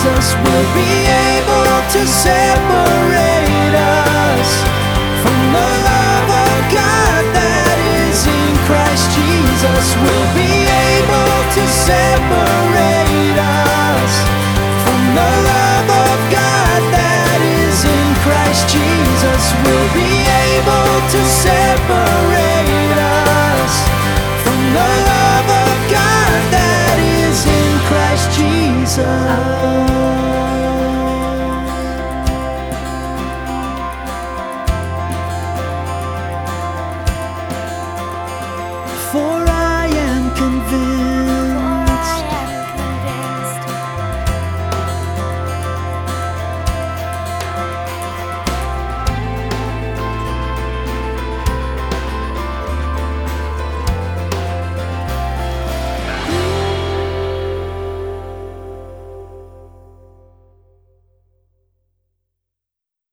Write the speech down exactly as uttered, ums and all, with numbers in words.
Jesus will be able to separate us from the love of God that is in Christ Jesus. Will be able to separate us from the love of God that is in Christ Jesus. Will be able to separate us from the love of God that is in Christ Jesus.